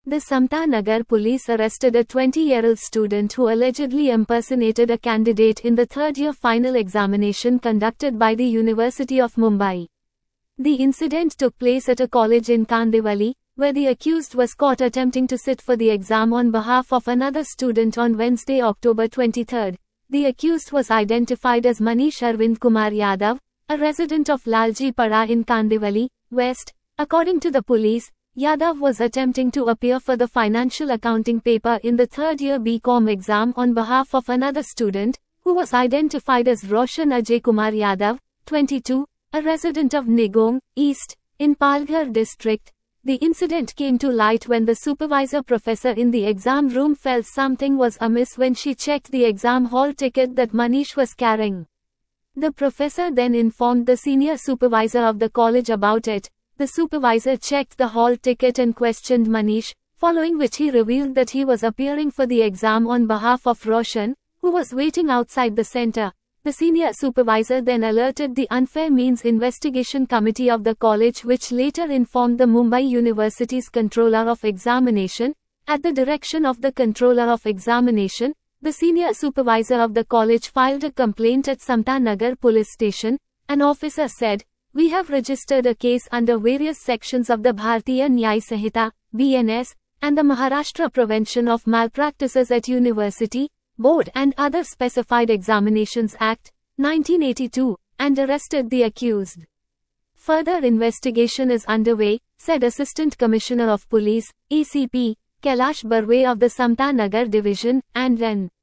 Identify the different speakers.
Speaker 1: The Samta Nagar police arrested a 20-year-old student who allegedly impersonated a candidate in the third-year final examination conducted by the University of Mumbai. The incident took place at a college in Kandivali, where the accused was caught attempting to sit for the exam on behalf of another student on Wednesday, October 23. The accused was identified as Manish Arvind Kumar Yadav, a resident of Lalji Pada in Kandivali, West. According to the police, Yadav was attempting to appear for the financial accounting paper in the third-year BCom exam on behalf of another student, who was identified as Roshan Ajay Kumar Yadav, 22, a resident of Nigong, East, in Palghar district. The incident came to light when the supervisor professor in the exam room felt something was amiss when she checked the exam hall ticket that Manish was carrying. The professor then informed the senior supervisor of the college about it. The supervisor checked the hall ticket and questioned Manish, following which he revealed that he was appearing for the exam on behalf of Roshan, who was waiting outside the center. The senior supervisor then alerted the Unfair Means Investigation Committee of the college, which later informed the Mumbai University's Controller of Examination. At the direction of the Controller of Examination, the senior supervisor of the college filed a complaint at Samta Nagar police station. An officer said, "We have registered a case under various sections of the Bharatiya Nyay Sanhita, BNS, and the Maharashtra Prevention of Malpractices at University, Board and Other Specified Examinations Act, 1982, and arrested the accused. Further investigation is underway," said Assistant Commissioner of Police, ACP, Kailash Barve of the Samta Nagar Division, and N.